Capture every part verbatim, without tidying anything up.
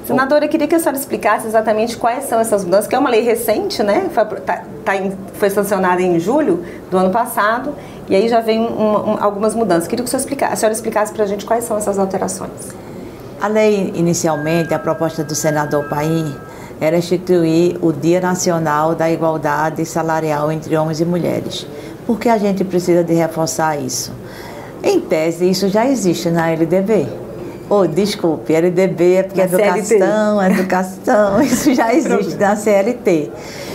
Senadora, eu queria que a senhora explicasse exatamente quais são essas mudanças, que é uma lei recente, né? Foi, tá, tá em, foi sancionada em julho do ano passado, e aí já vem um, um, algumas mudanças. Eu queria que a senhora explicasse, a senhora explicasse para a gente quais são essas alterações. A lei, inicialmente, a proposta do senador Paim era instituir o Dia Nacional da Igualdade Salarial entre Homens e Mulheres. Por que a gente precisa de reforçar isso? Em tese, isso já existe na L D B. Oh, desculpe, L D B é porque é educação, educação, isso já existe na C L T.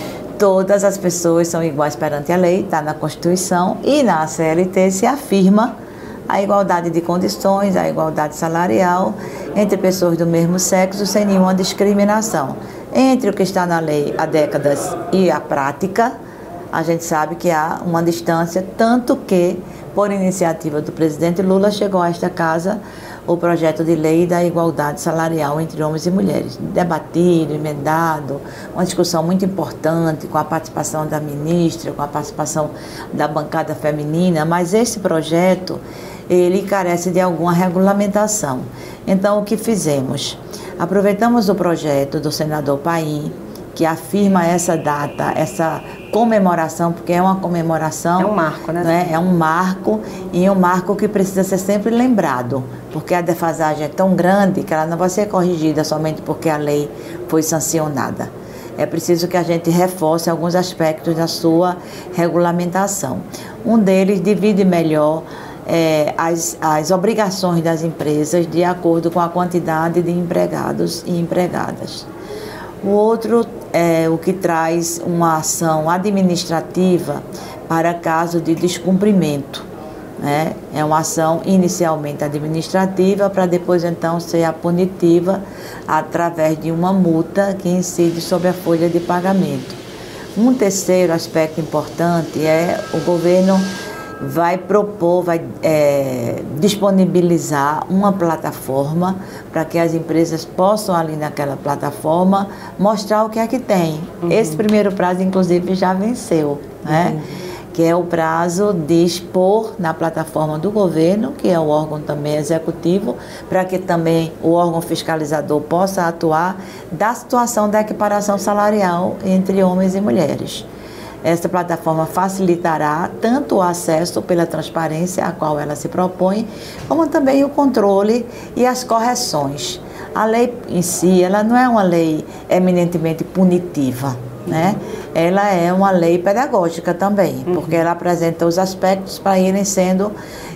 Todas as pessoas são iguais perante a lei, está na Constituição, e na C L T se afirma a igualdade de condições, a igualdade salarial entre pessoas do mesmo sexo, sem nenhuma discriminação. Entre o que está na lei há décadas e a prática, a gente sabe que há uma distância, tanto que, por iniciativa do presidente Lula, chegou a esta casa o projeto de lei da igualdade salarial entre homens e mulheres, debatido, emendado, uma discussão muito importante com a participação da ministra, com a participação da bancada feminina, mas esse projeto, ele carece de alguma regulamentação. Então, o que fizemos? Aproveitamos o projeto do senador Paim, que afirma essa data, essa comemoração, porque é uma comemoração... É um marco, né? né? É um marco, e um marco que precisa ser sempre lembrado, porque a defasagem é tão grande que ela não vai ser corrigida somente porque a lei foi sancionada. É preciso que a gente reforce alguns aspectos da sua regulamentação. Um deles divide melhor é, as, as obrigações das empresas de acordo com a quantidade de empregados e empregadas. O outro é o que traz uma ação administrativa para caso de descumprimento, né? É uma ação inicialmente administrativa para depois então ser a punitiva através de uma multa que incide sobre a folha de pagamento. Um terceiro aspecto importante é o governo vai propor, vai é, disponibilizar uma plataforma para que as empresas possam ali naquela plataforma mostrar o que é que tem. Uhum. Esse primeiro prazo, inclusive, já venceu, né? Uhum. Que é o prazo de expor na plataforma do governo, que é o órgão também executivo, para que também o órgão fiscalizador possa atuar da situação da equiparação salarial entre homens e mulheres. Esta plataforma facilitará tanto o acesso pela transparência a qual ela se propõe, como também o controle e as correções. A lei em si, ela não é uma lei eminentemente punitiva, né? Ela é uma lei pedagógica também, uhum. porque ela apresenta os aspectos para irem sendo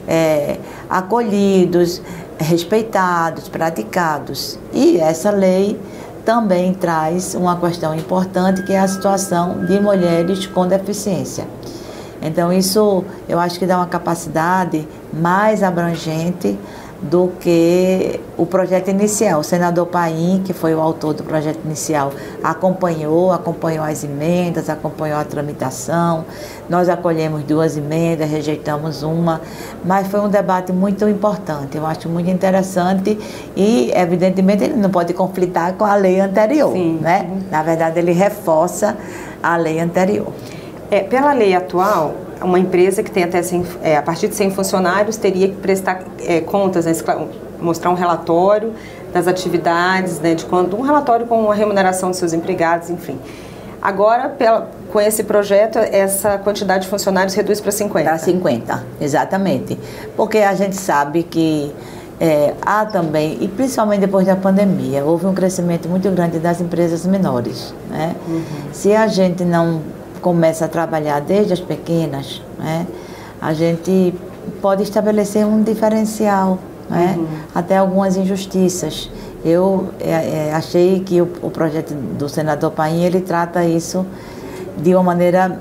é, acolhidos, respeitados, praticados. E essa lei também traz uma questão importante, que é a situação de mulheres com deficiência. Então, isso eu acho que dá uma capacidade mais abrangente do que o projeto inicial. O senador Paim, que foi o autor do projeto inicial, acompanhou, acompanhou as emendas, acompanhou a tramitação. Nós acolhemos duas emendas, rejeitamos uma, mas foi um debate muito importante, eu acho muito interessante e, evidentemente, ele não pode conflitar com a lei anterior, Sim. né? Na verdade, ele reforça a lei anterior. É, pela lei atual, uma empresa que tem até cem, é, a partir de cem funcionários teria que prestar é, contas, né, mostrar um relatório das atividades, né, de quando, um relatório com a remuneração dos seus empregados, enfim. Agora, pela, com esse projeto, essa quantidade de funcionários reduz para cinquenta. Para cinquenta, exatamente. Porque a gente sabe que é, há também, e principalmente depois da pandemia, houve um crescimento muito grande das empresas menores, né? Uhum. Se a gente não começa a trabalhar desde as pequenas, né, a gente pode estabelecer um diferencial, né, uhum. até algumas injustiças. Eu é, é, achei que o, o projeto do senador Paim, ele trata isso de uma maneira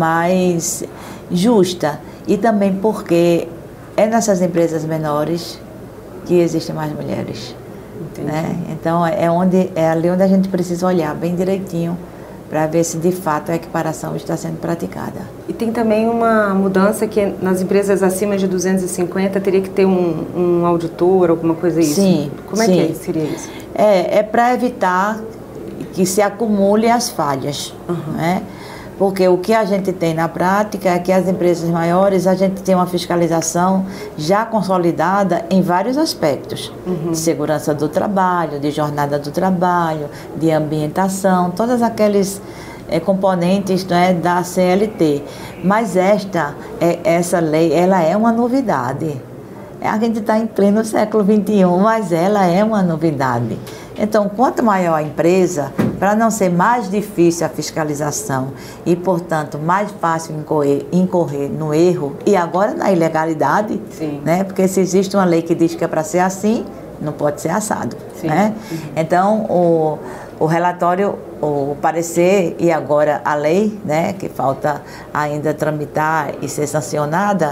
mais justa, e também porque é nessas empresas menores que existem mais mulheres. Né? Então é, onde, é ali onde a gente precisa olhar bem direitinho para ver se de fato a equiparação está sendo praticada. E tem também uma mudança que nas empresas acima de duzentos e cinquenta teria que ter um, um auditor, alguma coisa isso? Sim. Como é sim. que seria isso? É, é para evitar que se acumulem as falhas, uhum. né? Porque o que a gente tem na prática é que as empresas maiores, a gente tem uma fiscalização já consolidada em vários aspectos. Uhum. De segurança do trabalho, de jornada do trabalho, de ambientação, todos aqueles é, componentes, né, da C L T. Mas esta, é, essa lei, ela é uma novidade. A gente está em pleno século vinte e um, mas ela é uma novidade. Então, quanto maior a empresa, para não ser mais difícil a fiscalização e, portanto, mais fácil incorrer, incorrer no erro e agora na ilegalidade, Sim. né? Porque se existe uma lei que diz que é para ser assim, não pode ser assado. Né? Uhum. Então, o, o relatório, o parecer e agora a lei, né, que falta ainda tramitar e ser sancionada,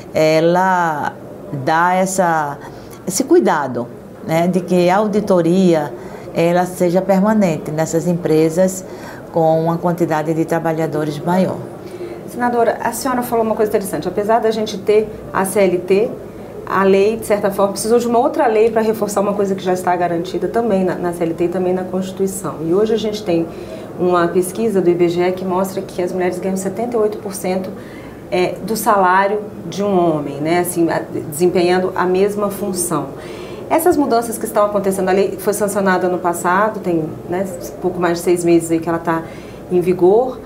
ela dá essa, esse cuidado, né, de que a auditoria ela seja permanente nessas empresas com uma quantidade de trabalhadores maior. Senadora, a senhora falou uma coisa interessante. Apesar da gente ter a C L T, a lei, de certa forma, precisou de uma outra lei para reforçar uma coisa que já está garantida também na, na C L T e também na Constituição. E hoje a gente tem uma pesquisa do I B G E que mostra que as mulheres ganham setenta e oito por cento é, do salário de um homem, né, assim, desempenhando a mesma função. Essas mudanças que estão acontecendo, a lei foi sancionada no passado, tem, né, pouco mais de seis meses aí que ela está em vigor,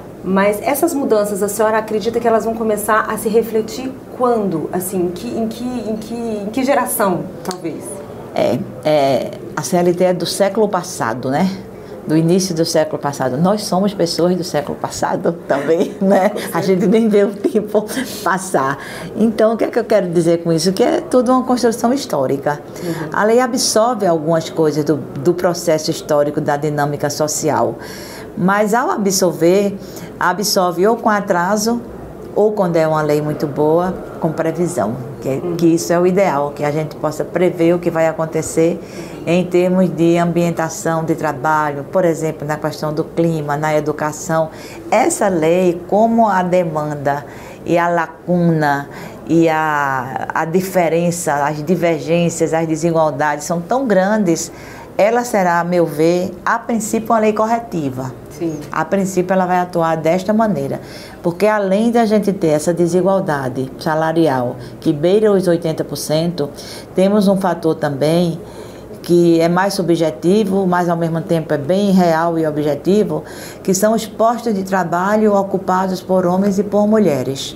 mas essas mudanças, a senhora acredita que elas vão começar a se refletir quando? Assim, em que, em que, em que, em que geração, talvez? É, é, a C L T é do século passado, né? Do início do século passado. Nós somos pessoas do século passado também, né? A gente nem vê o tempo passar. Então, o que é que eu quero dizer com isso? Que é tudo uma construção histórica. Uhum. A lei absorve algumas coisas do, do processo histórico, da dinâmica social. Mas, ao absorver, absorve ou com atraso, ou quando é uma lei muito boa, com previsão. Que, uhum. que isso é o ideal, que a gente possa prever o que vai acontecer em termos de ambientação de trabalho, por exemplo, na questão do clima, na educação. Essa lei, como a demanda e a lacuna e a, a diferença, as divergências, as desigualdades são tão grandes, ela será, a meu ver, a princípio uma lei corretiva. Sim. A princípio ela vai atuar desta maneira, porque além de a gente ter essa desigualdade salarial que beira os oitenta por cento, temos um fator também que é mais subjetivo, mas ao mesmo tempo é bem real e objetivo, que são os postos de trabalho ocupados por homens e por mulheres.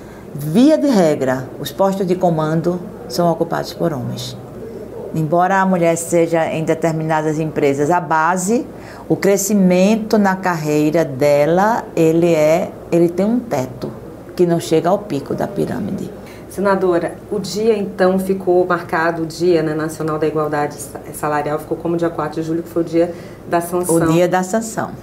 Via de regra, os postos de comando são ocupados por homens. Embora a mulher seja em determinadas empresas a base, o crescimento na carreira dela, ele, é, ele tem um teto que não chega ao pico da pirâmide. Senadora, o dia então ficou marcado, o Dia, né, Nacional da Igualdade Salarial, ficou como dia quatro de julho, que foi o dia da sanção. O dia da sanção.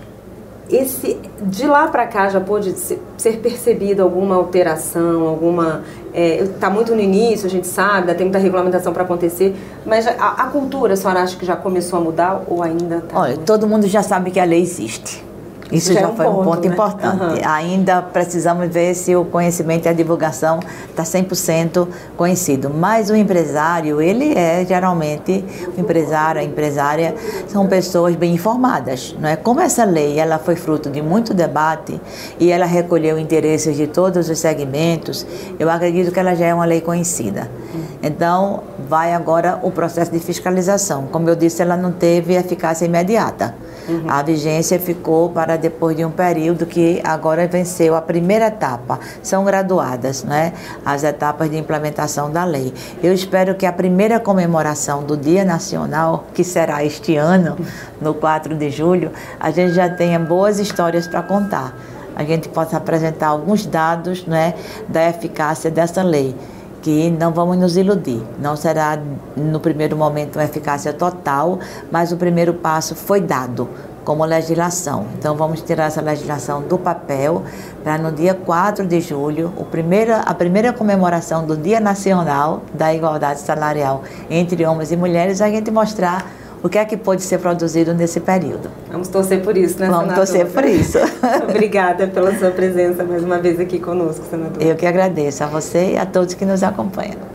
Esse, de lá para cá já pôde ser percebida alguma alteração, alguma... Está é, muito no início, a gente sabe, tem muita regulamentação para acontecer, mas a, a cultura, a senhora acha que já começou a mudar ou ainda está... Olha, todo mundo já sabe que a lei existe. Isso já, já é um foi ponto, um ponto, né? Importante. Uhum. Ainda precisamos ver se o conhecimento e a divulgação está cem por cento conhecido. Mas o empresário, ele é geralmente, o empresário, a empresária, são pessoas bem informadas. Não é? Como essa lei ela foi fruto de muito debate e ela recolheu interesses de todos os segmentos, eu acredito que ela já é uma lei conhecida. Uhum. Então, vai agora o processo de fiscalização. Como eu disse, ela não teve eficácia imediata. Uhum. A vigência ficou para depois de um período que agora venceu a primeira etapa. São graduadas, né, as etapas de implementação da lei. Eu espero que a primeira comemoração do Dia Nacional, que será este ano, no quatro de julho, a gente já tenha boas histórias para contar. A gente possa apresentar alguns dados, né, da eficácia dessa lei. Que não vamos nos iludir, não será no primeiro momento uma eficácia total, mas o primeiro passo foi dado como legislação. Então vamos tirar essa legislação do papel para no dia quatro de julho, o primeiro, a primeira comemoração do Dia Nacional da Igualdade Salarial entre homens e mulheres, a gente mostrar o que é que pode ser produzido nesse período. Vamos torcer por isso, né, Vamos senadora? torcer por isso. Obrigada pela sua presença mais uma vez aqui conosco, senadora. Eu que agradeço a você e a todos que nos acompanham.